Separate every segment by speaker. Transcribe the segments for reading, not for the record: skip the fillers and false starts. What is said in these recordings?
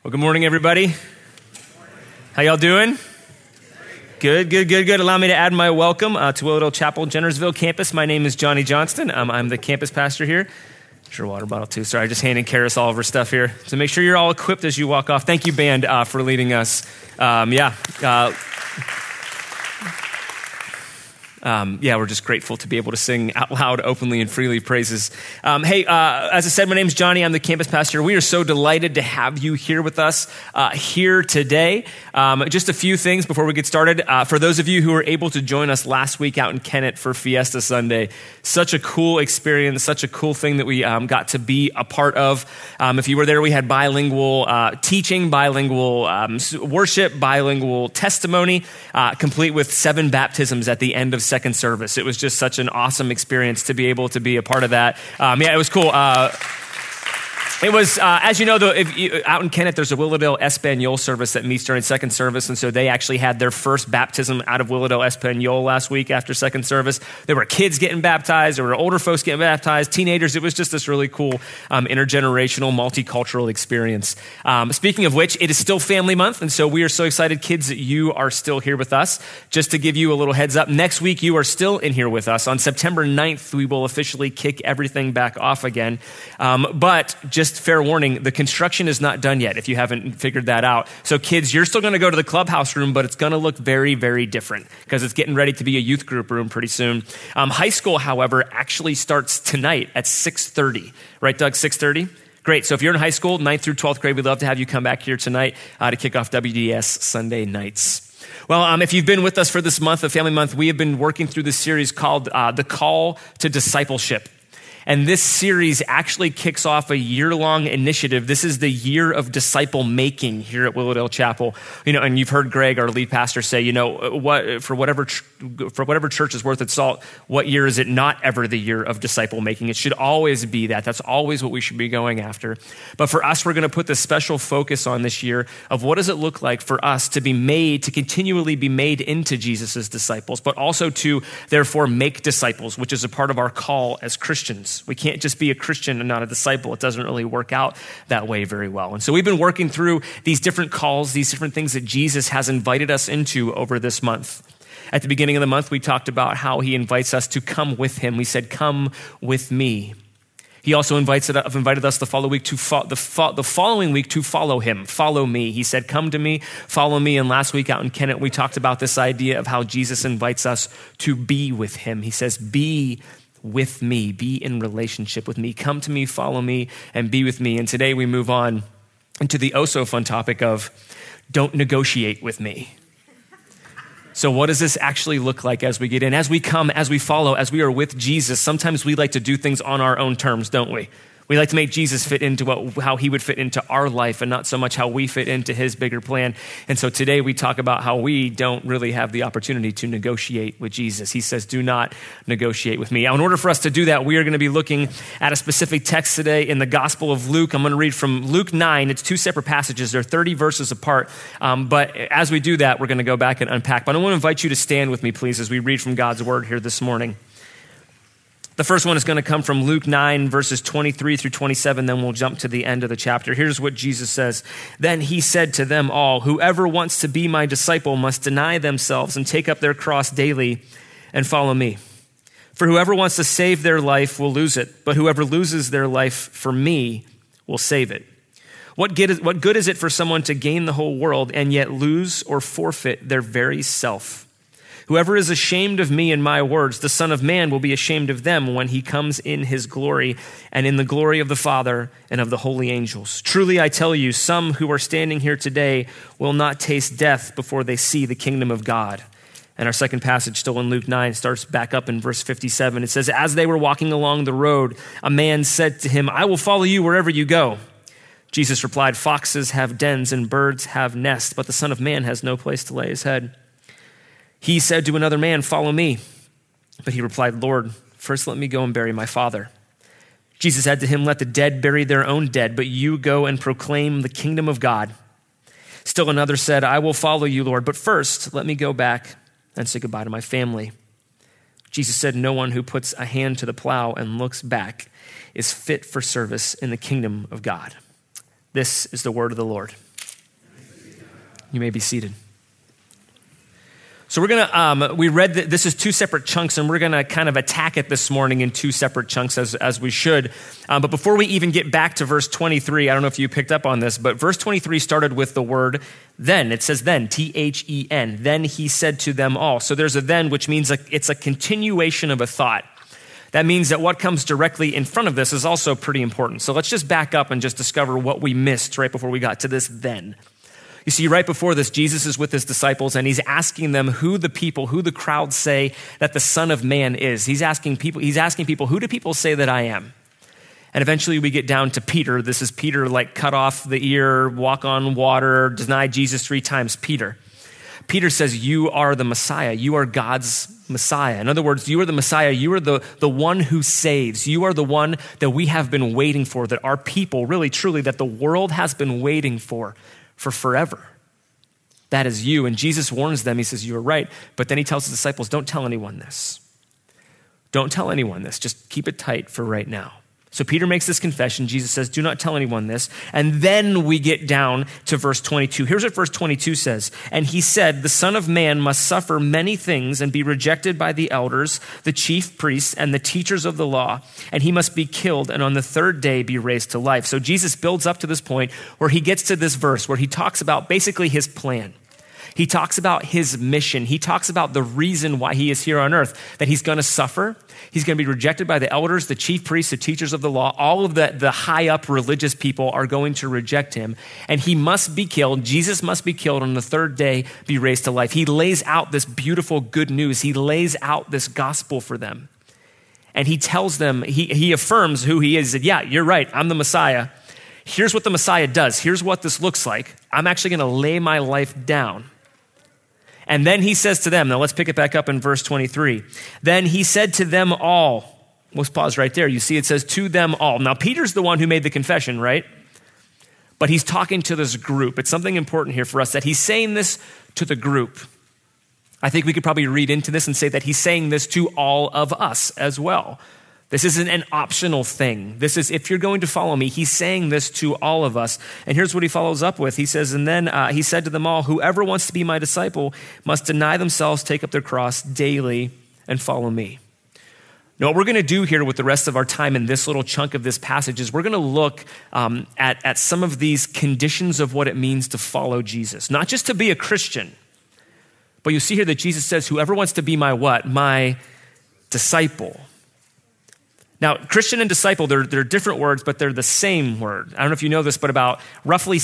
Speaker 1: Well, good morning, everybody. How y'all doing? Good. Allow me to add my welcome to Willowdale Chapel, Jennersville campus. My name is Johnny Johnston. I'm the campus pastor here. Sure, water bottle too. Sorry, just handing Karis all of her stuff here. So make sure you're all equipped as you walk off. Thank you, band, for leading us. We're just grateful to be able to sing out loud, openly, and freely praises. As I said, my name's Johnny. I'm the campus pastor. We are so delighted to have you here with us here today. Just a few things before we get started. For those of you who were able to join us last week out in Kennett for Fiesta Sunday, such a cool experience, such a cool thing that we got to be a part of. If you were there, we had bilingual teaching, bilingual worship, bilingual testimony, complete with 7 baptisms at the end of second service. It was just such an awesome experience to be able to be a part of that. It was cool. It was, as you know, out in Kennett, there's a Willowdale Espanol service that meets during second service, and so they actually had their first baptism out of Willowdale Espanol last week after second service. There were kids getting baptized, there were older folks getting baptized, teenagers. It was just this really cool intergenerational, multicultural experience. Speaking of which, it is still Family Month, and so we are so excited, kids, that you are still here with us. Just to give you a little heads up, next week you are still in here with us. On September 9th, we will officially kick everything back off again. But just fair warning, the construction is not done yet, if you haven't figured that out. So kids, you're still going to go to the clubhouse room, but it's going to look very, very different because it's getting ready to be a youth group room pretty soon. High school, however, actually starts tonight at 6:30. Right, Doug, 6:30? Great. So if you're in high school, 9th through 12th grade, we'd love to have you come back here tonight to kick off WDS Sunday nights. Well, if you've been with us for this month of Family Month, we have been working through this series called The Call to Discipleship. And this series actually kicks off a year-long initiative. This is the year of disciple making here at Willowdale Chapel. And you've heard Greg, our lead pastor, say, for whatever church is worth its salt, what year is it not ever the year of disciple making? It should always be that. That's always what we should be going after. But for us, we're going to put this special focus on this year of what does it look like for us to continually be made into Jesus' disciples, but also to therefore make disciples, which is a part of our call as Christians. We can't just be a Christian and not a disciple. It doesn't really work out that way very well. And so we've been working through these different calls, these different things that Jesus has invited us into over this month. At the beginning of the month, we talked about how he invites us to come with him. We said, come with me. He also invited us the following week to follow him, follow me. He said, come to me, follow me. And last week out in Kennett, we talked about this idea of how Jesus invites us to be with him. He says, be with me, be in relationship with me. Come to me, follow me, and be with me. And today we move on into the fun topic of don't negotiate with me. So what does this actually look like as we get in? As we come, as we follow, as we are with Jesus, sometimes we like to do things on our own terms, don't we? We like to make Jesus fit into how he would fit into our life and not so much how we fit into his bigger plan. And so today we talk about how we don't really have the opportunity to negotiate with Jesus. He says, do not negotiate with me. Now, in order for us to do that, we are going to be looking at a specific text today in the Gospel of Luke. I'm going to read from Luke 9. It's 2 separate passages. They're 30 verses apart. But as we do that, we're going to go back and unpack. But I want to invite you to stand with me, please, as we read from God's word here this morning. The first one is going to come from Luke 9, verses 23 through 27, then we'll jump to the end of the chapter. Here's what Jesus says. Then he said to them all, whoever wants to be my disciple must deny themselves and take up their cross daily and follow me. For whoever wants to save their life will lose it, but whoever loses their life for me will save it. What good is it for someone to gain the whole world and yet lose or forfeit their very self? Whoever is ashamed of me and my words, the Son of Man will be ashamed of them when he comes in his glory and in the glory of the Father and of the holy angels. Truly, I tell you, some who are standing here today will not taste death before they see the kingdom of God. And our second passage, still in Luke 9, starts back up in verse 57. It says, as they were walking along the road, a man said to him, I will follow you wherever you go. Jesus replied, foxes have dens and birds have nests, but the Son of Man has no place to lay his head. He said to another man, follow me. But he replied, Lord, first let me go and bury my father. Jesus said to him, let the dead bury their own dead, but you go and proclaim the kingdom of God. Still another said, I will follow you, Lord, but first let me go back and say goodbye to my family. Jesus said, no one who puts a hand to the plow and looks back is fit for service in the kingdom of God. This is the word of the Lord. You may be seated. So we're going to, we read that this is two separate chunks, and we're going to kind of attack it this morning in two separate chunks as we should. But before we even get back to verse 23, I don't know if you picked up on this, but verse 23 started with the word then. It says then, T-H-E-N. Then he said to them all. So there's a then, which means it's a continuation of a thought. That means that what comes directly in front of this is also pretty important. So let's just back up and just discover what we missed right before we got to this then. You see, right before this, Jesus is with his disciples, and he's asking them who the crowd say that the Son of Man is. He's asking people, who do people say that I am? And eventually we get down to Peter. This is Peter, like cut off the ear, walk on water, deny Jesus 3 times. Peter says, you are the Messiah. You are God's Messiah. In other words, you are the Messiah. You are the one who saves. You are the one that we have been waiting for, that our people, really, truly, that the world has been waiting for forever. That is you. And Jesus warns them. He says, you are right. But then he tells his disciples, don't tell anyone this. Don't tell anyone this. Just keep it tight for right now. So Peter makes this confession. Jesus says, do not tell anyone this. And then we get down to verse 22. Here's what verse 22 says. And he said, the Son of Man must suffer many things and be rejected by the elders, the chief priests, and the teachers of the law. And he must be killed and on the third day be raised to life. So Jesus builds up to this point where he gets to this verse where he talks about basically his plan. He talks about his mission. He talks about the reason why he is here on earth, that he's going to suffer. He's going to be rejected by the elders, the chief priests, the teachers of the law. All of the high up religious people are going to reject him. And he must be killed. Jesus must be killed on the third day, be raised to life. He lays out this beautiful good news. He lays out this gospel for them. And he tells them, he affirms who he is. He said, yeah, you're right. I'm the Messiah. Here's what the Messiah does. Here's what this looks like. I'm actually going to lay my life down. And then he says to them, now let's pick it back up in verse 23. Then he said to them all, let's pause right there. You see it says to them all. Now Peter's the one who made the confession, right? But he's talking to this group. It's something important here for us that he's saying this to the group. I think we could probably read into this and say that he's saying this to all of us as well. This isn't an optional thing. This is, if you're going to follow me, he's saying this to all of us. And here's what he follows up with. He says, and then he said to them all, whoever wants to be my disciple must deny themselves, take up their cross daily, and follow me. Now, what we're going to do here with the rest of our time in this little chunk of this passage is we're going to look at some of these conditions of what it means to follow Jesus. Not just to be a Christian, but you see here that Jesus says, whoever wants to be my what? My disciple. Now, Christian and disciple, they're different words, but they're the same word. I don't know if you know this, but about roughly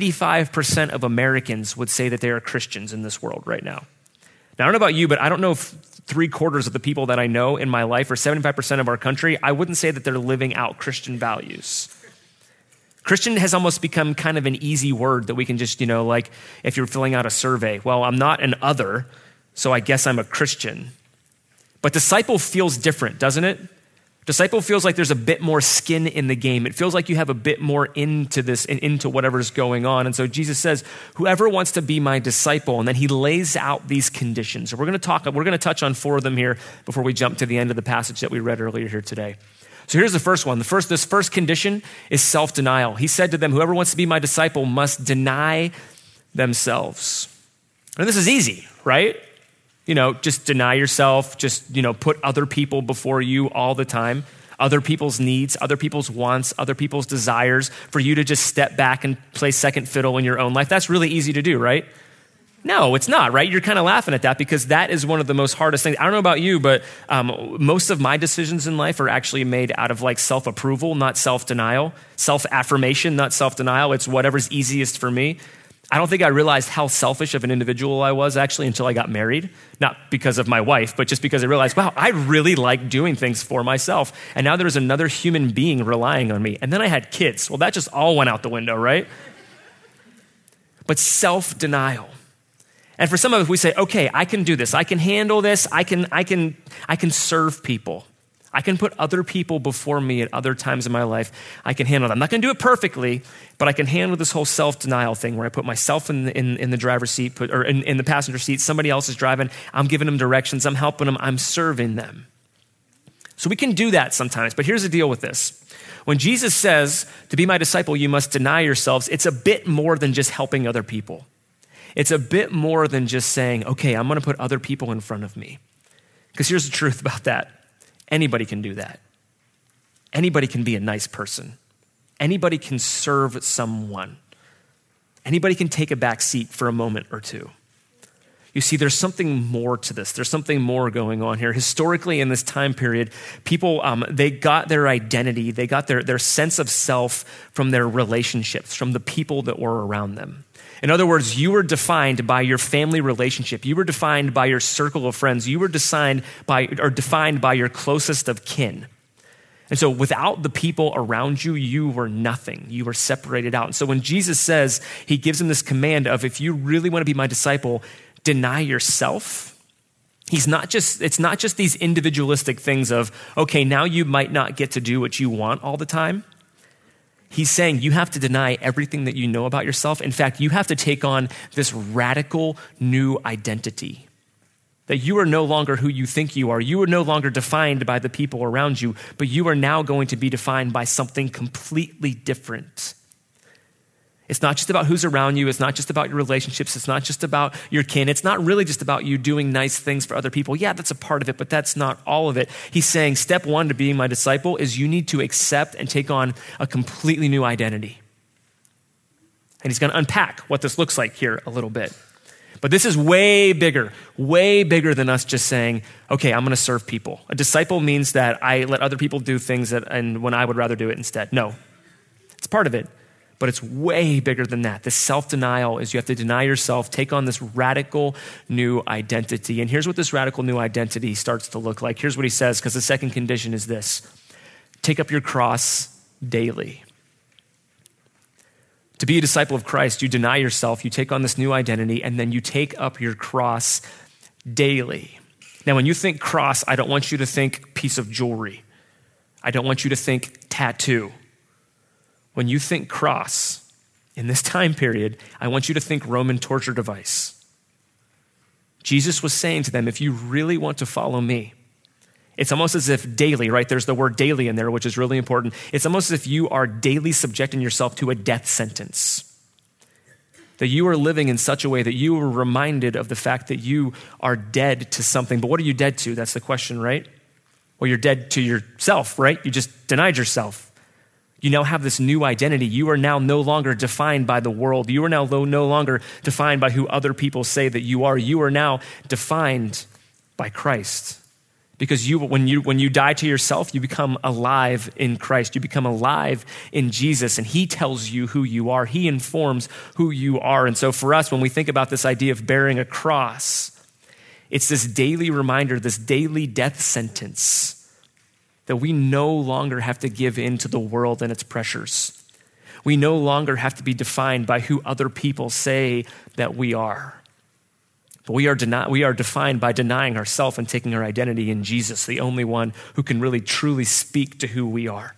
Speaker 1: 75% of Americans would say that they are Christians in this world right now. Now, I don't know about you, but I don't know if 3/4 of the people that I know in my life, or 75% of our country, I wouldn't say that they're living out Christian values. Christian has almost become kind of an easy word that we can just, like if you're filling out a survey, well, I'm not an other, so I guess I'm a Christian. But disciple feels different, doesn't it? Disciple feels like there's a bit more skin in the game. It feels like you have a bit more into this and into whatever's going on. And so Jesus says, whoever wants to be my disciple, and then he lays out these conditions. So we're going to touch on 4 of them here before we jump to the end of the passage that we read earlier here today. So here's the first one. This first condition is self-denial. He said to them, whoever wants to be my disciple must deny themselves. And this is easy, right? Just deny yourself, just, put other people before you all the time, other people's needs, other people's wants, other people's desires, for you to just step back and play second fiddle in your own life. That's really easy to do, right? No, it's not, right? You're kind of laughing at that because that is one of the most hardest things. I don't know about you, but most of my decisions in life are actually made out of like self-approval, not self-denial, self-affirmation, not self-denial. It's whatever's easiest for me. I don't think I realized how selfish of an individual I was actually until I got married. Not because of my wife, but just because I realized, wow, I really like doing things for myself. And now there's another human being relying on me. And then I had kids. Well, that just all went out the window, right? But self-denial. And for some of us, we say, okay, I can do this. I can handle this. I can serve people. I can put other people before me at other times in my life. I can handle that. I'm not going to do it perfectly, but I can handle this whole self-denial thing where I put myself in the driver's seat, or in the passenger seat. Somebody else is driving. I'm giving them directions. I'm helping them. I'm serving them. So we can do that sometimes, but here's the deal with this. When Jesus says, to be my disciple, you must deny yourselves, it's a bit more than just helping other people. It's a bit more than just saying, okay, I'm going to put other people in front of me. Because here's the truth about that. Anybody can do that. Anybody can be a nice person. Anybody can serve someone. Anybody can take a back seat for a moment or two. You see, there's something more to this. There's something more going on here. Historically, in this time period, people, they got their identity, they got their sense of self from their relationships, from the people that were around them. In other words, you were defined by your family relationship. You were defined by your circle of friends. You were defined by your closest of kin. And so without the people around you, you were nothing. You were separated out. And so when Jesus says, he gives them this command of, if you really want to be my disciple, deny yourself. It's not just these individualistic things of, okay, now you might not get to do what you want all the time. He's saying you have to deny everything that you know about yourself. In fact, you have to take on this radical new identity. That you are no longer who you think you are. You are no longer defined by the people around you, but you are now going to be defined by something completely different. It's not just about who's around you. It's not just about your relationships. It's not just about your kin. It's not really just about you doing nice things for other people. Yeah, that's a part of it, but that's not all of it. He's saying step one to being my disciple is you need to accept and take on a completely new identity. And he's going to unpack what this looks like here a little bit. But this is way bigger than us just saying, okay, I'm going to serve people. A disciple means that I let other people do things and when I would rather do it instead. No, it's part of it, but it's way bigger than that. This self-denial is you have to deny yourself, take on this radical new identity. And here's what this radical new identity starts to look like. Here's what he says, because the second condition is this: take up your cross daily. To be a disciple of Christ, you deny yourself, you take on this new identity, and then you take up your cross daily. Now, when you think cross, I don't want you to think piece of jewelry. I don't want you to think tattoo. When you think cross, in this time period, I want you to think Roman torture device. Jesus was saying to them, if you really want to follow me, it's almost as if daily, right? There's the word daily in there, which is really important. It's almost as if you are daily subjecting yourself to a death sentence. That you are living in such a way that you are reminded of the fact that you are dead to something. But what are you dead to? That's the question, right? Well, you're dead to yourself, right? You just denied yourself. You now have this new identity. You are now no longer defined by the world. You are now no longer defined by who other people say that you are. You are now defined by Christ. Because when you die to yourself, you become alive in Christ. You become alive in Jesus, and he tells you who you are. He informs who you are. And so for us, when we think about this idea of bearing a cross, it's this daily reminder, this daily death sentence that we no longer have to give in to the world and its pressures. We no longer have to be defined by who other people say that we are. But we are defined by denying ourselves and taking our identity in Jesus, the only one who can really truly speak to who we are.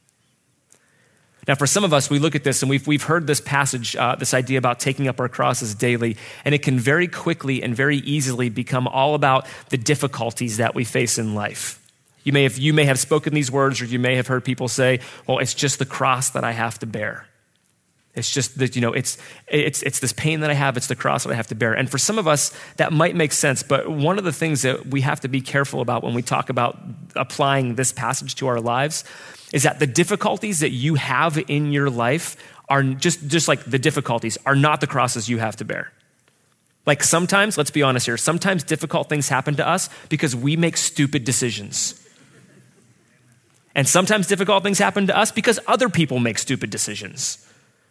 Speaker 1: Now, for some of us, we look at this and we've heard this passage, this idea about taking up our crosses daily, and it can very quickly and very easily become all about the difficulties that we face in life. You may have spoken these words, or you may have heard people say, well, it's just the cross that I have to bear. It's just that, it's this pain that I have, it's the cross that I have to bear. And for some of us, that might make sense, but one of the things that we have to be careful about when we talk about applying this passage to our lives is that the difficulties that you have in your life are just like the difficulties are not the crosses you have to bear. Like sometimes, let's be honest here, sometimes difficult things happen to us because we make stupid decisions. And sometimes difficult things happen to us because other people make stupid decisions.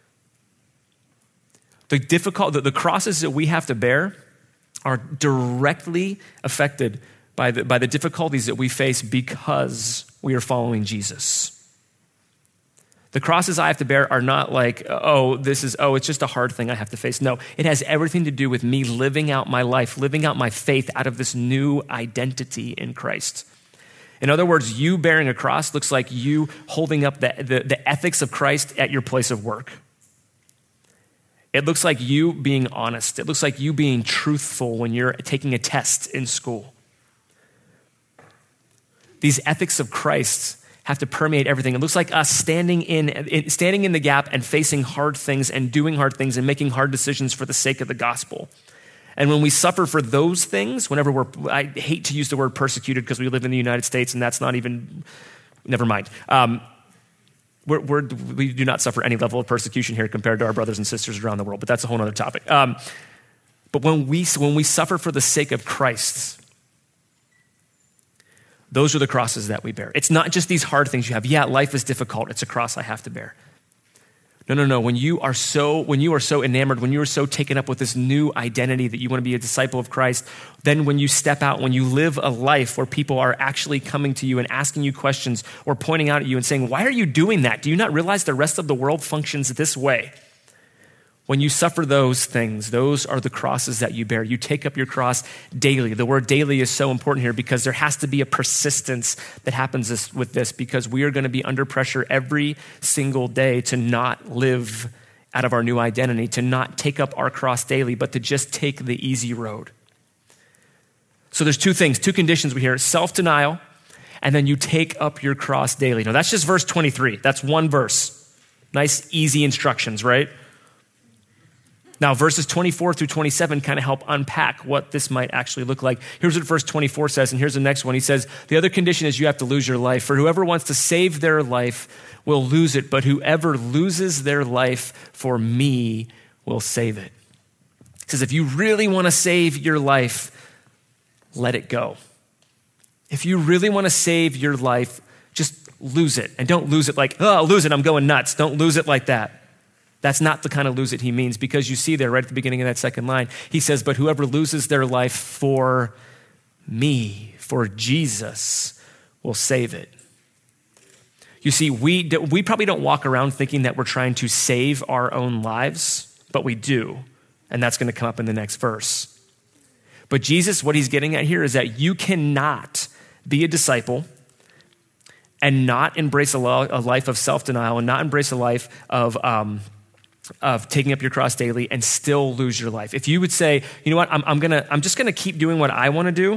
Speaker 1: The crosses that we have to bear are directly affected by the difficulties that we face because we are following Jesus. The crosses I have to bear are not like, it's just a hard thing I have to face. No, it has everything to do with me living out my life, living out my faith out of this new identity in Christ. In other words, you bearing a cross looks like you holding up the ethics of Christ at your place of work. It looks like you being honest. It looks like you being truthful when you're taking a test in school. These ethics of Christ have to permeate everything. It looks like us standing in the gap and facing hard things and doing hard things and making hard decisions for the sake of the gospel. And when we suffer for those things, I hate to use the word persecuted because we live in the United States and that's not even, never mind. We do not suffer any level of persecution here compared to our brothers and sisters around the world, but that's a whole other topic. But when we suffer for the sake of Christ, those are the crosses that we bear. It's not just these hard things you have. Yeah, life is difficult. It's a cross I have to bear. No. When you are so enamored, when you are so taken up with this new identity that you want to be a disciple of Christ, then when you step out, when you live a life where people are actually coming to you and asking you questions or pointing out at you and saying, why are you doing that? Do you not realize the rest of the world functions this way? When you suffer those things, those are the crosses that you bear. You take up your cross daily. The word daily is so important here because there has to be a persistence that happens with this because we are going to be under pressure every single day to not live out of our new identity, to not take up our cross daily, but to just take the easy road. So there's two conditions we hear, self-denial, and then you take up your cross daily. Now that's just verse 23. That's one verse. Nice, easy instructions, right? Now, verses 24 through 27 kind of help unpack what this might actually look like. Here's what verse 24 says, and here's the next one. He says, the other condition is you have to lose your life. For whoever wants to save their life will lose it, but whoever loses their life for me will save it. He says, if you really want to save your life, let it go. If you really want to save your life, just lose it. And don't lose it like, oh, I'll lose it, I'm going nuts. Don't lose it like that. That's not the kind of lose it he means, because you see there right at the beginning of that second line, he says, but whoever loses their life for me, for Jesus, will save it. You see, we probably don't walk around thinking that we're trying to save our own lives, but we do. And that's going to come up in the next verse. But Jesus, what he's getting at here is that you cannot be a disciple and not embrace a life of self-denial and not embrace a life of taking up your cross daily and still lose your life. If you would say, you know what, I'm just gonna keep doing what I want to do.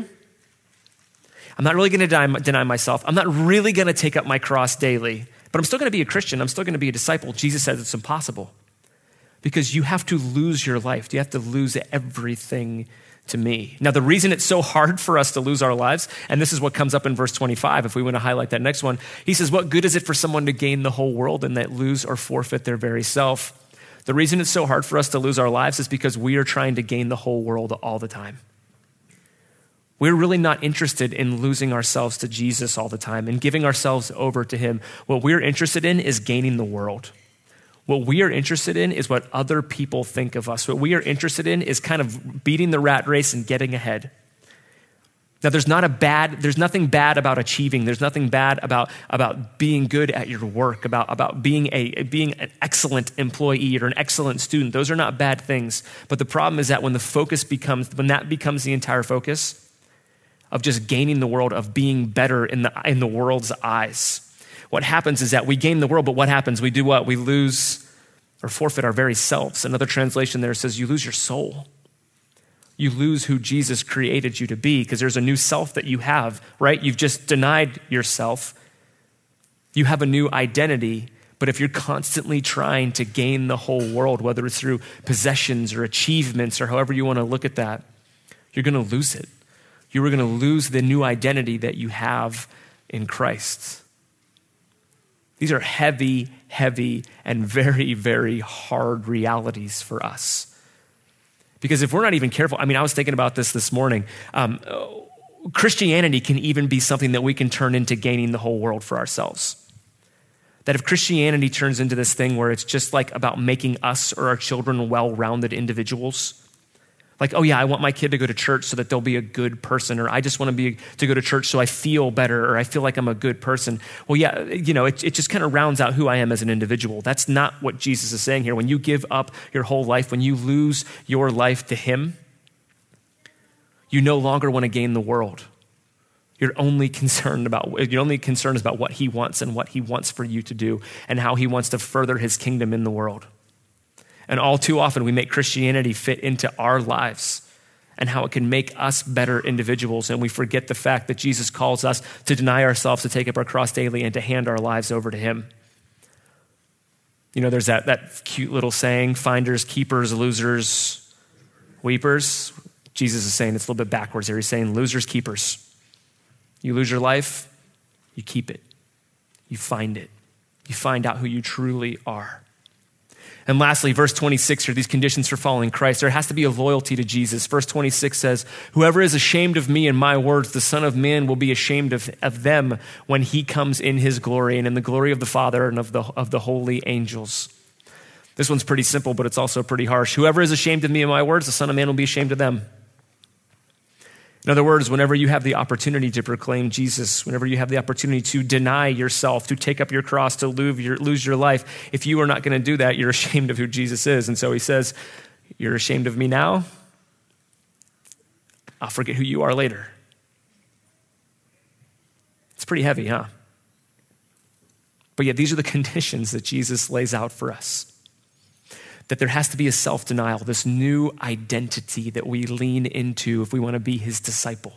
Speaker 1: I'm not really gonna deny myself. I'm not really gonna take up my cross daily, but I'm still gonna be a Christian. I'm still gonna be a disciple. Jesus says it's impossible because you have to lose your life. You have to lose everything to me. Now, the reason it's so hard for us to lose our lives, and this is what comes up in verse 25, if we want to highlight that next one, he says, what good is it for someone to gain the whole world and that lose or forfeit their very self? The reason it's so hard for us to lose our lives is because we are trying to gain the whole world all the time. We're really not interested in losing ourselves to Jesus all the time and giving ourselves over to him. What we're interested in is gaining the world. What we are interested in is what other people think of us. What we are interested in is kind of beating the rat race and getting ahead. Now, there's nothing bad about achieving. There's nothing bad about being good at your work, about being an excellent employee or an excellent student. Those are not bad things. But the problem is that when that becomes the entire focus of just gaining the world, of being better in the world's eyes, what happens is that we gain the world, but what happens? We do what? We lose or forfeit our very selves. Another translation there says you lose your soul. You lose who Jesus created you to be because there's a new self that you have, right? You've just denied yourself. You have a new identity, but if you're constantly trying to gain the whole world, whether it's through possessions or achievements or however you want to look at that, you're going to lose it. You are going to lose the new identity that you have in Christ. These are heavy, heavy, and very, very hard realities for us. Because if we're not even careful, I was thinking about this morning. Christianity can even be something that we can turn into gaining the whole world for ourselves. That if Christianity turns into this thing where it's just like about making us or our children well-rounded individuals, like, oh yeah, I want my kid to go to church so that they'll be a good person, or I just want to go to church so I feel better, or I feel like I'm a good person. Well, yeah, it just kind of rounds out who I am as an individual. That's not what Jesus is saying here. When you give up your whole life, when you lose your life to him, you no longer want to gain the world. You're only concerned about what he wants and what he wants for you to do and how he wants to further his kingdom in the world. And all too often, we make Christianity fit into our lives and how it can make us better individuals. And we forget the fact that Jesus calls us to deny ourselves, to take up our cross daily, and to hand our lives over to him. You know, there's that cute little saying, finders, keepers, losers, weepers. Jesus is saying it's a little bit backwards here. He's saying losers, keepers. You lose your life, you keep it. You find it. You find out who you truly are. And lastly, verse 26 are these conditions for following Christ. There has to be a loyalty to Jesus. Verse 26 says, whoever is ashamed of me and my words, the Son of Man will be ashamed of them when he comes in his glory and in the glory of the Father and of the holy angels. This one's pretty simple, but it's also pretty harsh. Whoever is ashamed of me and my words, the Son of Man will be ashamed of them. In other words, whenever you have the opportunity to proclaim Jesus, whenever you have the opportunity to deny yourself, to take up your cross, to lose your life, if you are not going to do that, you're ashamed of who Jesus is. And so he says, you're ashamed of me now? I'll forget who you are later. It's pretty heavy, huh? But yet these are the conditions that Jesus lays out for us. That there has to be a self-denial, this new identity that we lean into if we want to be his disciple.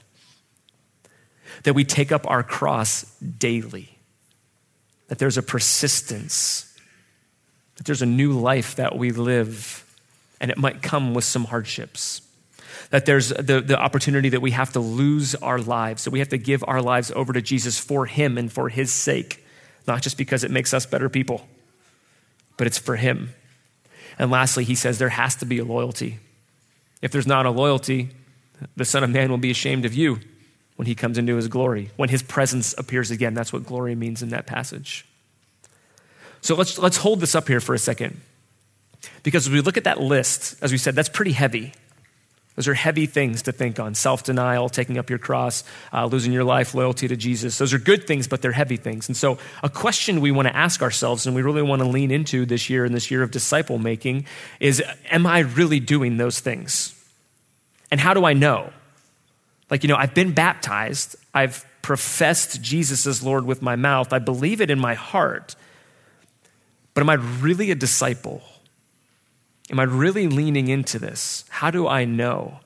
Speaker 1: That we take up our cross daily. That there's a persistence. That there's a new life that we live, and it might come with some hardships. That there's the opportunity that we have to lose our lives, that we have to give our lives over to Jesus for him and for his sake, not just because it makes us better people, but it's for him. And lastly, he says there has to be a loyalty. If there's not a loyalty, the Son of Man will be ashamed of you when he comes into his glory, when his presence appears again. That's what glory means in that passage. So let's hold this up here for a second. Because as we look at that list, as we said, that's pretty heavy. Those are heavy things to think on. Self-denial, taking up your cross, losing your life, loyalty to Jesus. Those are good things, but they're heavy things. And so a question we want to ask ourselves, and we really want to lean into this year, in this year of disciple making, is, am I really doing those things? And how do I know? Like, I've been baptized. I've professed Jesus as Lord with my mouth. I believe it in my heart. But am I really a disciple? Am I really leaning into this? How do I know?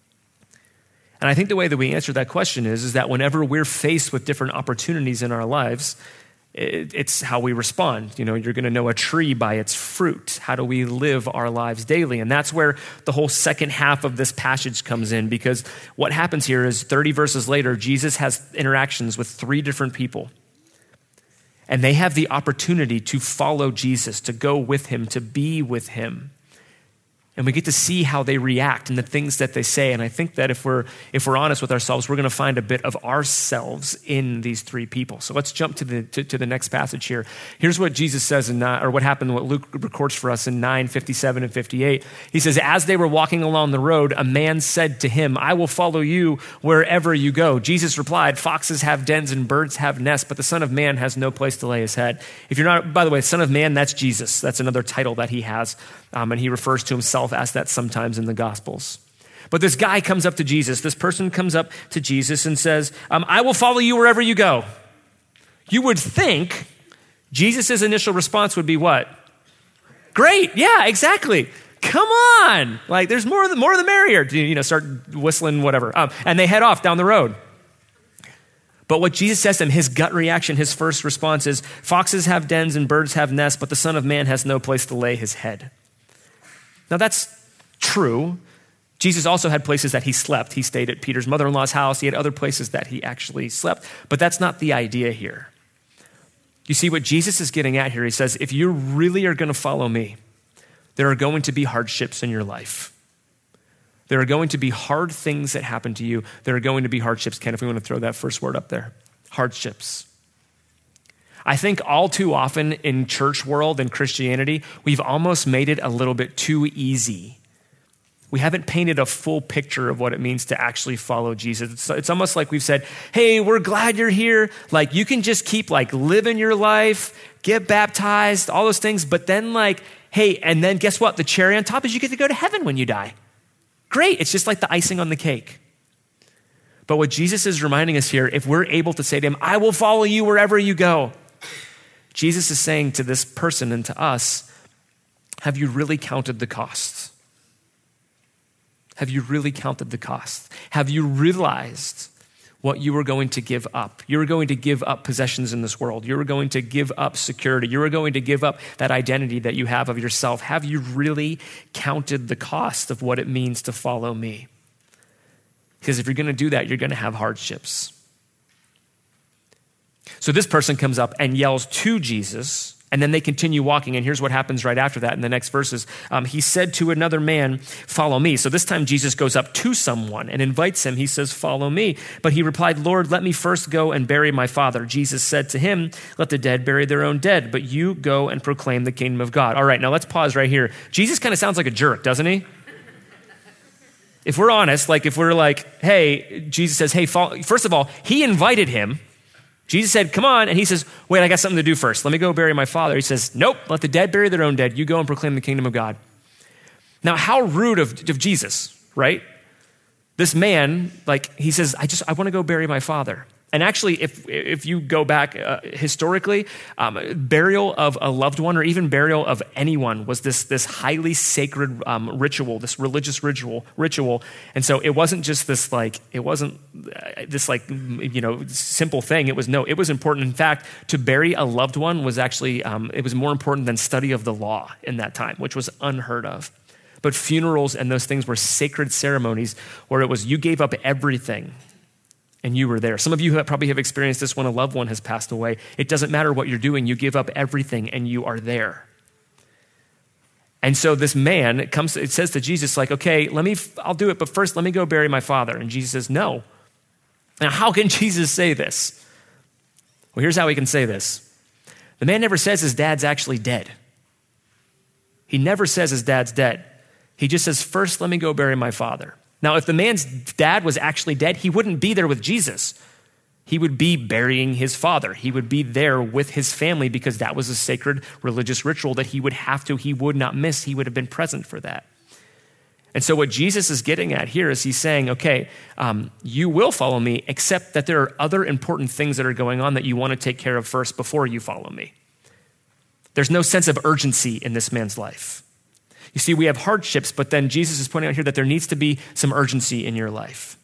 Speaker 1: And I think the way that we answer that question is that whenever we're faced with different opportunities in our lives, it's how we respond. You're going to know a tree by its fruit. How do we live our lives daily? And that's where the whole second half of this passage comes in, because what happens here is 30 verses later, Jesus has interactions with 3 different people. And they have the opportunity to follow Jesus, to go with him, to be with him. And we get to see how they react and the things that they say. And I think that if we're honest with ourselves, we're going to find a bit of ourselves in these 3 people. So let's jump to the next passage here. Here's what Jesus says or what happened, what Luke records for us in 9:57 and 58. He says, as they were walking along the road, a man said to him, I will follow you wherever you go. Jesus replied, foxes have dens and birds have nests, but the Son of Man has no place to lay his head. If you're not, by the way, Son of Man, that's Jesus. That's another title that he has. And he refers to himself as that sometimes in the Gospels. But this guy comes up to Jesus. This person comes up to Jesus and says, I will follow you wherever you go. You would think Jesus' initial response would be what? Great. Yeah, exactly. Come on. Like, there's more the merrier. Start whistling, whatever. And they head off down the road. But what Jesus says to him, his gut reaction, his first response is, foxes have dens and birds have nests, but the Son of Man has no place to lay his head. Now that's true. Jesus also had places that he slept. He stayed at Peter's mother-in-law's house. He had other places that he actually slept. But that's not the idea here. You see what Jesus is getting at here? He says, if you really are going to follow me, there are going to be hardships in your life. There are going to be hard things that happen to you. There are going to be hardships. Ken, if we want to throw that first word up there. Hardships. I think all too often in church world and Christianity, we've almost made it a little bit too easy. We haven't painted a full picture of what it means to actually follow Jesus. It's almost like we've said, hey, we're glad you're here. Like, you can just keep living your life, get baptized, all those things. But then hey, and then guess what? The cherry on top is you get to go to heaven when you die. Great. It's just like the icing on the cake. But what Jesus is reminding us here, if we're able to say to him, I will follow you wherever you go, Jesus is saying to this person and to us, have you really counted the costs? Have you really counted the cost? Have you realized what you were going to give up? You were going to give up possessions in this world. You were going to give up security. You were going to give up that identity that you have of yourself. Have you really counted the cost of what it means to follow me? Because if you're going to do that, you're going to have hardships. So this person comes up and yells to Jesus, and then they continue walking. And here's what happens right after that in the next verses. He said to another man, follow me. So this time Jesus goes up to someone and invites him. He says, follow me. But he replied, Lord, let me first go and bury my father. Jesus said to him, let the dead bury their own dead, but you go and proclaim the kingdom of God. All right, now let's pause right here. Jesus kind of sounds like a jerk, doesn't he? If we're honest, if we're like, hey, Jesus says, hey, follow. First of all, he invited him. Jesus said, come on. And he says, wait, I got something to do first. Let me go bury my father. He says, nope, let the dead bury their own dead. You go and proclaim the kingdom of God. Now, how rude of Jesus, right? This man, he says, I want to go bury my father. And actually, if you go back historically, burial of a loved one or even burial of anyone was this highly sacred ritual, this religious ritual. And so it wasn't just this simple thing. It was important. In fact, to bury a loved one was actually, it was more important than study of the law in that time, which was unheard of. But funerals and those things were sacred ceremonies where it was you gave up everything and you were there. Some of you probably have experienced this when a loved one has passed away. It doesn't matter what you're doing. You give up everything and you are there. And so this man, it says to Jesus, okay, I'll do it, but first let me go bury my father. And Jesus says, no. Now, how can Jesus say this? Well, here's how he can say this. The man never says his dad's actually dead. He never says his dad's dead. He just says, first let me go bury my father. Now, if the man's dad was actually dead, he wouldn't be there with Jesus. He would be burying his father. He would be there with his family because that was a sacred religious ritual that he would not miss. He would have been present for that. And so what Jesus is getting at here is he's saying, okay, you will follow me, except that there are other important things that are going on that you want to take care of first before you follow me. There's no sense of urgency in this man's life. You see, we have hardships, but then Jesus is pointing out here that there needs to be some urgency in your life.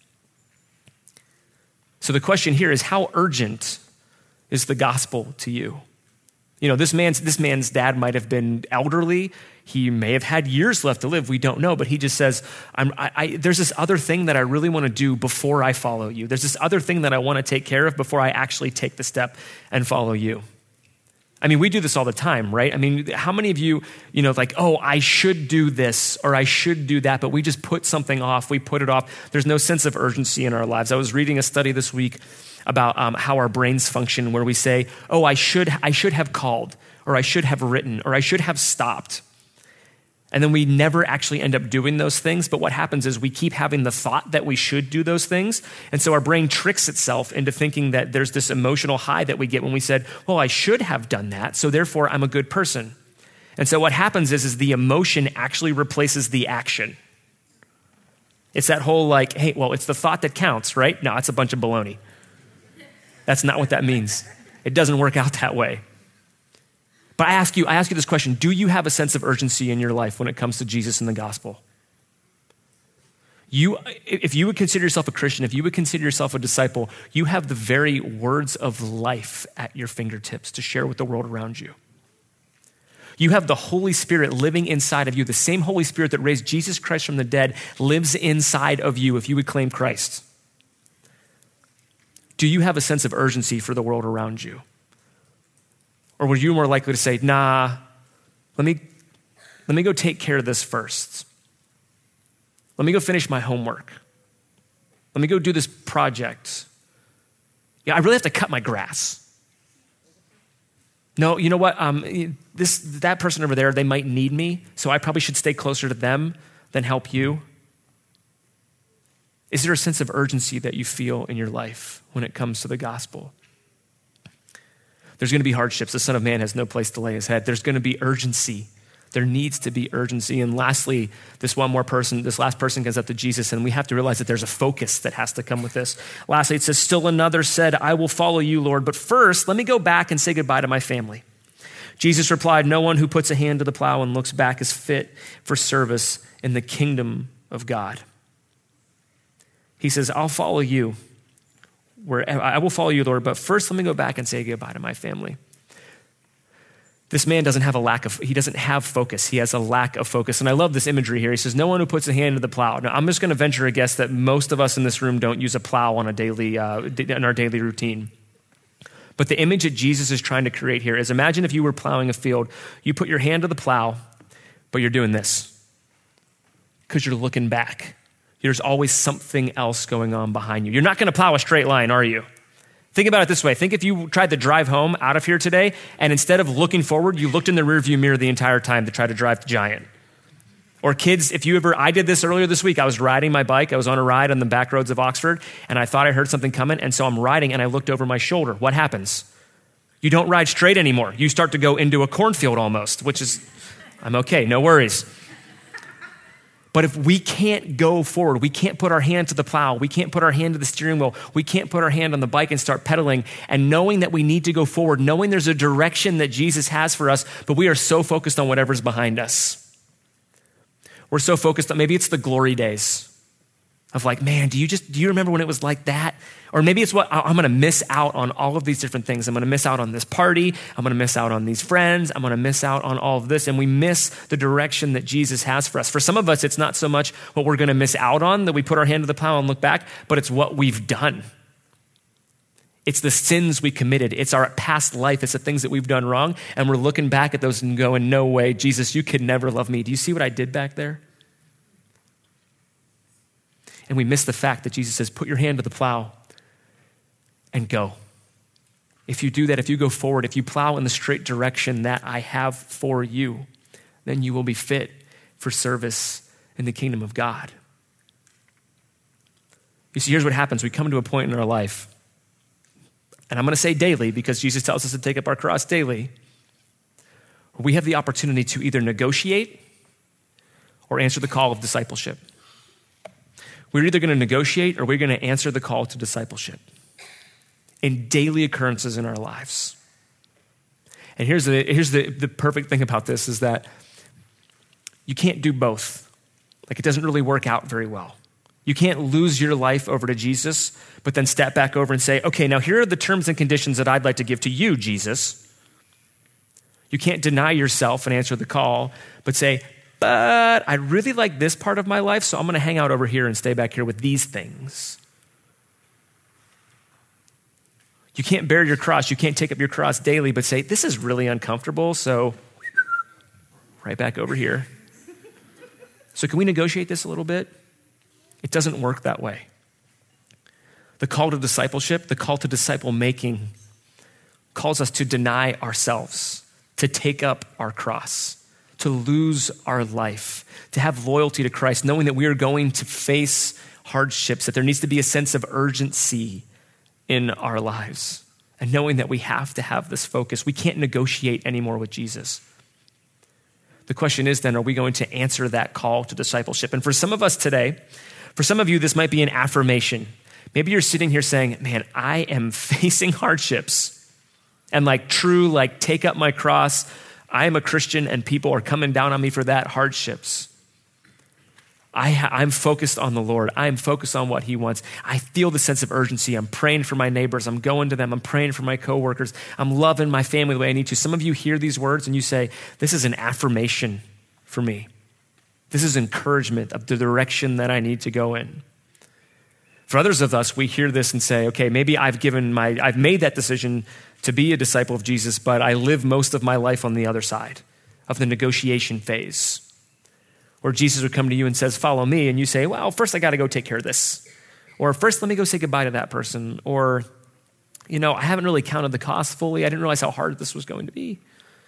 Speaker 1: So the question here is, how urgent is the gospel to you? You know, this man's dad might have been elderly. He may have had years left to live. We don't know, but he just says, there's this other thing that I really want to do before I follow you. There's this other thing that I want to take care of before I actually take the step and follow you. I mean, we do this all the time, right? I mean, how many of you, I should do this or I should do that, but we just put something off. We put it off. There's no sense of urgency in our lives. I was reading a study this week about how our brains function, where we say, oh, I should have called, or I should have written, or I should have stopped. And then we never actually end up doing those things. But what happens is we keep having the thought that we should do those things. And so our brain tricks itself into thinking that there's this emotional high that we get when we said, well, I should have done that, so therefore I'm a good person. And so what happens is the emotion actually replaces the action. It's that whole hey, well, it's the thought that counts, right? No, it's a bunch of baloney. That's not what that means. It doesn't work out that way. But I ask you this question. Do you have a sense of urgency in your life when it comes to Jesus and the gospel? If you would consider yourself a Christian, if you would consider yourself a disciple, you have the very words of life at your fingertips to share with the world around you. You have the Holy Spirit living inside of you. The same Holy Spirit that raised Jesus Christ from the dead lives inside of you if you would claim Christ. Do you have a sense of urgency for the world around you? Or were you more likely to say, nah, let me go take care of this first. Let me go finish my homework. Let me go do this project. Yeah, I really have to cut my grass. No, you know what? That person over there, they might need me, so I probably should stay closer to them than help you. Is there a sense of urgency that you feel in your life when it comes to the gospel? There's going to be hardships. The Son of Man has no place to lay his head. There's going to be urgency. There needs to be urgency. And lastly, this last person comes up to Jesus, and we have to realize that there's a focus that has to come with this. Lastly, it says, still another said, I will follow you, Lord, but first let me go back and say goodbye to my family. Jesus replied, no one who puts a hand to the plow and looks back is fit for service in the kingdom of God. He says, I'll follow you. I will follow you, Lord, but first let me go back and say goodbye to my family. This man doesn't have focus. He has a lack of focus. And I love this imagery here. He says, no one who puts a hand to the plow. Now, I'm just going to venture a guess that most of us in this room don't use a plow on in our daily routine. But the image that Jesus is trying to create here is, imagine if you were plowing a field, you put your hand to the plow, but you're doing this because you're looking back. There's always something else going on behind you. You're not going to plow a straight line, are you? Think about it this way. Think if you tried to drive home out of here today, and instead of looking forward, you looked in the rearview mirror the entire time to try to drive the Giant. Or kids, I did this earlier this week. I was riding my bike. I was on a ride on the back roads of Oxford, and I thought I heard something coming, and so I'm riding, and I looked over my shoulder. What happens? You don't ride straight anymore. You start to go into a cornfield almost, which is, I'm okay, no worries. But if we can't go forward, we can't put our hand to the plow, we can't put our hand to the steering wheel, we can't put our hand on the bike and start pedaling, and knowing that we need to go forward, knowing there's a direction that Jesus has for us, but we are so focused on whatever's behind us. We're so focused on, maybe it's the glory days of like, man, do you remember when it was like that? Or maybe it's I'm going to miss out on all of these different things. I'm going to miss out on this party. I'm going to miss out on these friends. I'm going to miss out on all of this. And we miss the direction that Jesus has for us. For some of us, it's not so much what we're going to miss out on that we put our hand to the plow and look back, but it's what we've done. It's the sins we committed. It's our past life. It's the things that we've done wrong. And we're looking back at those and going, no way, Jesus, you could never love me. Do you see what I did back there? And we miss the fact that Jesus says, put your hand to the plow and go. If you do that, if you go forward, if you plow in the straight direction that I have for you, then you will be fit for service in the kingdom of God. You see, here's what happens. We come to a point in our life, and I'm going to say daily because Jesus tells us to take up our cross daily, where we have the opportunity to either negotiate or answer the call of discipleship. We're either going to negotiate or we're going to answer the call to discipleship in daily occurrences in our lives. And here's the perfect thing about this is that you can't do both. Like, it doesn't really work out very well. You can't lose your life over to Jesus, but then step back over and say, okay, now here are the terms and conditions that I'd like to give to you, Jesus. You can't deny yourself and answer the call, but say, but I really like this part of my life, so I'm going to hang out over here and stay back here with these things. You can't bear your cross. You can't take up your cross daily, but say, this is really uncomfortable, so right back over here. So can we negotiate this a little bit? It doesn't work that way. The call to discipleship, the call to disciple making, calls us to deny ourselves, to take up our cross, to lose our life, to have loyalty to Christ, knowing that we are going to face hardships, that there needs to be a sense of urgency in our lives, and knowing that we have to have this focus. We can't negotiate anymore with Jesus. The question is then, are we going to answer that call to discipleship? And for some of us today, for some of you, this might be an affirmation. Maybe you're sitting here saying, man, I am facing hardships and take up my cross. I am a Christian and people are coming down on me for that, hardships. I'm focused on the Lord. I'm focused on what he wants. I feel the sense of urgency. I'm praying for my neighbors. I'm going to them. I'm praying for my coworkers. I'm loving my family the way I need to. Some of you hear these words and you say, this is an affirmation for me. This is encouragement of the direction that I need to go in. For others of us, we hear this and say, okay, maybe I've made that decision to be a disciple of Jesus, but I live most of my life on the other side of the negotiation phase, where Jesus would come to you and says, follow me. And you say, well, first I got to go take care of this. Or first let me go say goodbye to that person. Or, I haven't really counted the cost fully. I didn't realize how hard this was going to be.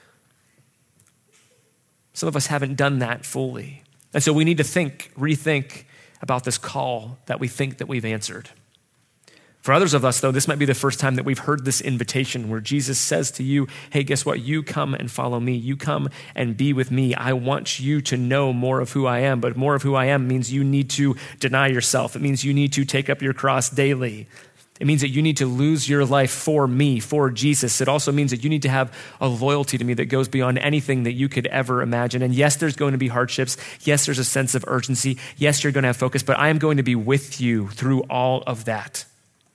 Speaker 1: Some of us haven't done that fully. And so we need to rethink about this call that we think that we've answered. For others of us, though, this might be the first time that we've heard this invitation where Jesus says to you, hey, guess what? You come and follow me. You come and be with me. I want you to know more of who I am, but more of who I am means you need to deny yourself. It means you need to take up your cross daily. It means that you need to lose your life for me, for Jesus. It also means that you need to have a loyalty to me that goes beyond anything that you could ever imagine. And yes, there's going to be hardships. Yes, there's a sense of urgency. Yes, you're going to have focus, but I am going to be with you through all of that.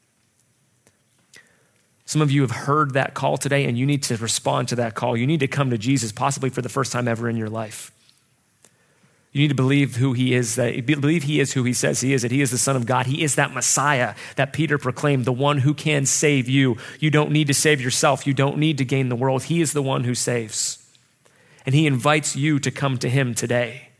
Speaker 1: Some of you have heard that call today, and you need to respond to that call. You need to come to Jesus, possibly for the first time ever in your life. You need to believe who he is, believe he is who he says he is, that he is the Son of God. He is that Messiah that Peter proclaimed, the one who can save you. You don't need to save yourself. You don't need to gain the world. He is the one who saves. And he invites you to come to him today.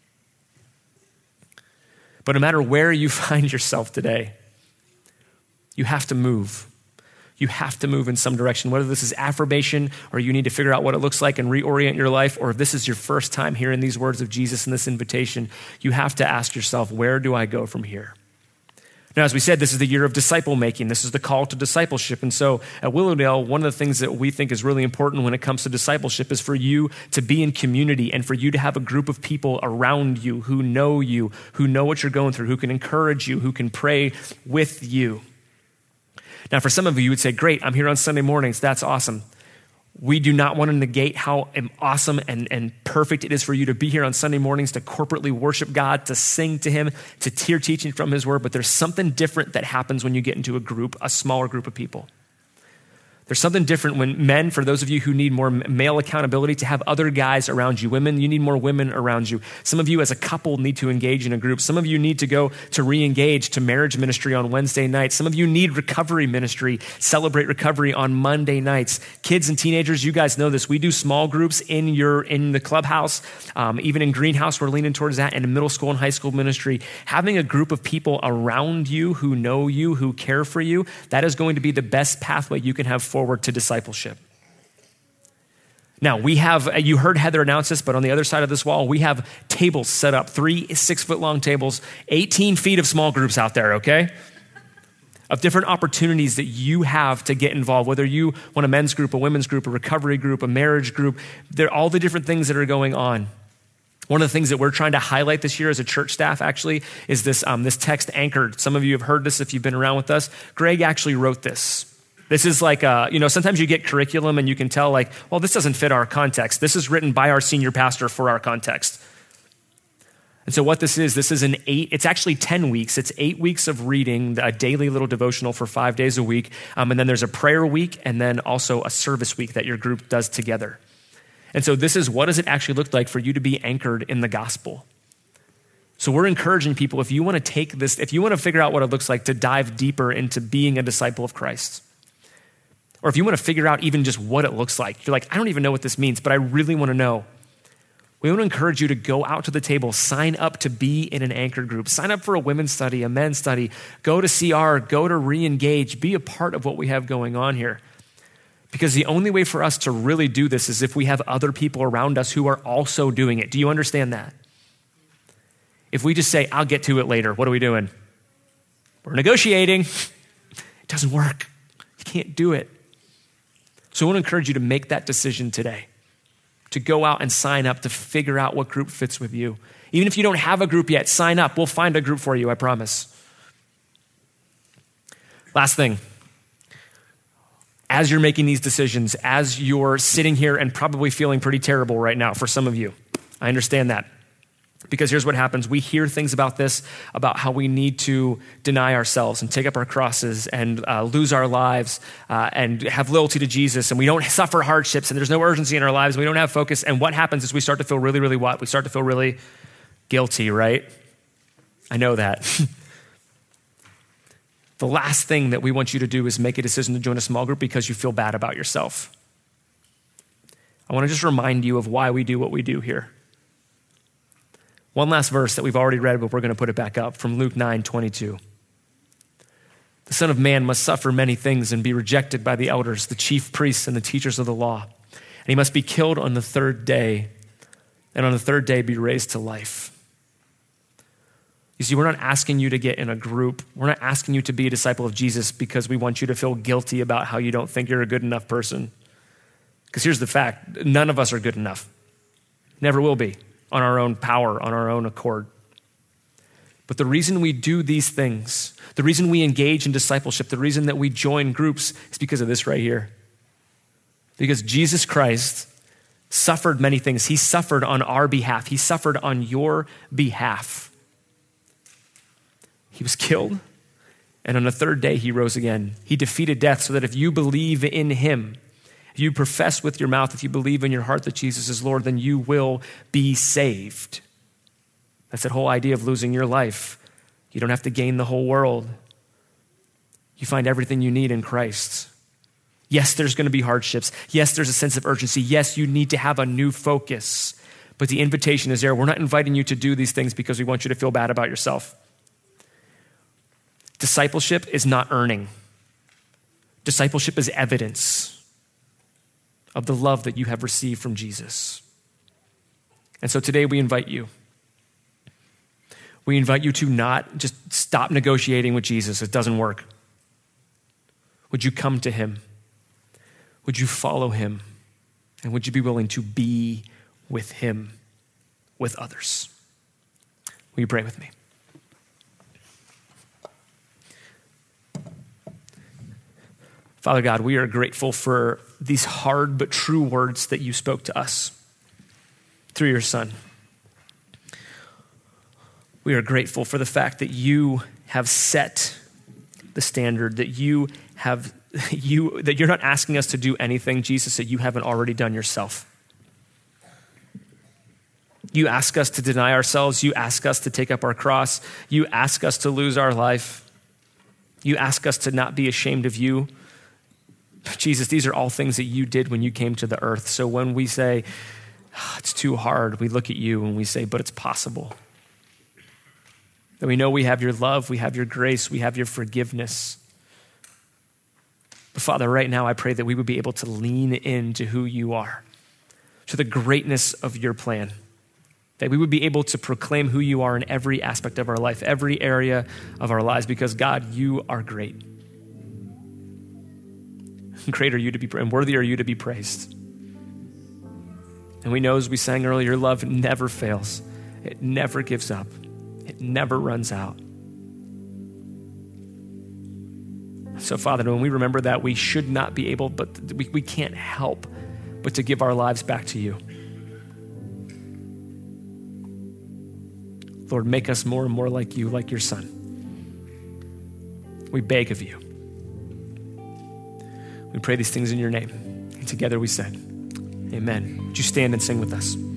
Speaker 1: But no matter where you find yourself today, you have to move. You have to move in some direction, whether this is affirmation or you need to figure out what it looks like and reorient your life, or if this is your first time hearing these words of Jesus and this invitation, you have to ask yourself, where do I go from here? Now, as we said, this is the year of disciple making. This is the call to discipleship. And so at Willowdale, one of the things that we think is really important when it comes to discipleship is for you to be in community and for you to have a group of people around you, who know what you're going through, who can encourage you, who can pray with you. Now, for some of you would say, great, I'm here on Sunday mornings. That's awesome. We do not want to negate how awesome and perfect it is for you to be here on Sunday mornings to corporately worship God, to sing to him, to hear teaching from his word. But there's something different that happens when you get into a smaller group of people. There's something different when men, for those of you who need more male accountability, to have other guys around you. Women, you need more women around you. Some of you as a couple need to engage in a group. Some of you need to go to re-engage to marriage ministry on Wednesday nights. Some of you need recovery ministry, Celebrate Recovery on Monday nights. Kids and teenagers, you guys know this. We do small groups in the clubhouse. Even in Greenhouse, we're leaning towards that. And in middle school and high school ministry, having a group of people around you who know you, who care for you, that is going to be the best pathway you can have forward to discipleship. Now, you heard Heather announce this, but on the other side of this wall, we have tables set up, 3 6-foot-long tables, 18 feet of small groups out there, okay? Of different opportunities that you have to get involved, whether you want a men's group, a women's group, a recovery group, a marriage group, they're all the different things that are going on. One of the things that we're trying to highlight this year as a church staff actually is this text Anchored. Some of you have heard this if you've been around with us. Greg actually wrote this. This is like, sometimes you get curriculum and you can tell well, this doesn't fit our context. This is written by our senior pastor for our context. And so what this is it's actually 10 weeks. It's 8 weeks of reading, a daily little devotional for 5 days a week. And then there's a prayer week and then also a service week that your group does together. And so this is, what does it actually look like for you to be anchored in the gospel? So we're encouraging people, if you want to take this, if you want to figure out what it looks like to dive deeper into being a disciple of Christ, or if you want to figure out even just what it looks like, you're like, I don't even know what this means, but I really want to know. We want to encourage you to go out to the table, sign up to be in an anchored group, sign up for a women's study, a men's study, go to CR, go to re-engage, be a part of what we have going on here. Because the only way for us to really do this is if we have other people around us who are also doing it. Do you understand that? If we just say, I'll get to it later, what are we doing? We're negotiating. It doesn't work. You can't do it. So I want to encourage you to make that decision today, to go out and sign up, to figure out what group fits with you. Even if you don't have a group yet, sign up. We'll find a group for you, I promise. Last thing, as you're making these decisions, as you're sitting here and probably feeling pretty terrible right now for some of you, I understand that. Because here's what happens. We hear things about this, about how we need to deny ourselves and take up our crosses and lose our lives and have loyalty to Jesus, and we don't suffer hardships and there's no urgency in our lives. We don't have focus. And what happens is we start to feel really, really what? We start to feel really guilty, right? I know that. The last thing that we want you to do is make a decision to join a small group because you feel bad about yourself. I want to just remind you of why we do what we do here. One last verse that we've already read, but we're going to put it back up from Luke 9:22. The Son of Man must suffer many things and be rejected by the elders, the chief priests, and the teachers of the law. And he must be killed on the third day, and on the third day be raised to life. You see, we're not asking you to get in a group. We're not asking you to be a disciple of Jesus because we want you to feel guilty about how you don't think you're a good enough person. Because here's the fact, none of us are good enough. Never will be. On our own power, on our own accord. But the reason we do these things, the reason we engage in discipleship, the reason that we join groups is because of this right here. Because Jesus Christ suffered many things. He suffered on our behalf. He suffered on your behalf. He was killed, and on the third day he rose again. He defeated death so that if you believe in him, if you profess with your mouth, if you believe in your heart that Jesus is Lord, then you will be saved. That's that whole idea of losing your life. You don't have to gain the whole world. You find everything you need in Christ. Yes, there's going to be hardships. Yes, there's a sense of urgency. Yes, you need to have a new focus. But the invitation is there. We're not inviting you to do these things because we want you to feel bad about yourself. Discipleship is not earning. Discipleship is evidence of the love that you have received from Jesus. And so today we invite you. We invite you to not just stop negotiating with Jesus. It doesn't work. Would you come to him? Would you follow him? And would you be willing to be with him, with others? Will you pray with me? Father God, we are grateful for these hard but true words that you spoke to us through your Son. We are grateful for the fact that you have set the standard, that you're not asking us to do anything, Jesus, that you haven't already done yourself. You ask us to deny ourselves. You ask us to take up our cross. You ask us to lose our life. You ask us to not be ashamed of you. Jesus, these are all things that you did when you came to the earth. So when we say, it's too hard, we look at you and we say, but it's possible. That we know we have your love, we have your grace, we have your forgiveness. But Father, right now I pray that we would be able to lean into who you are, to the greatness of your plan. That we would be able to proclaim who you are in every aspect of our life, every area of our lives, because God, you are great. Great are you to be praised, and worthy are you to be praised. And we know, as we sang earlier, your love never fails. It never gives up. It never runs out. So, Father, when we remember that, we should not be able, but we can't help but to give our lives back to you. Lord, make us more and more like you, like your Son. We beg of you. We pray these things in your name. And together we said, amen. Would you stand and sing with us?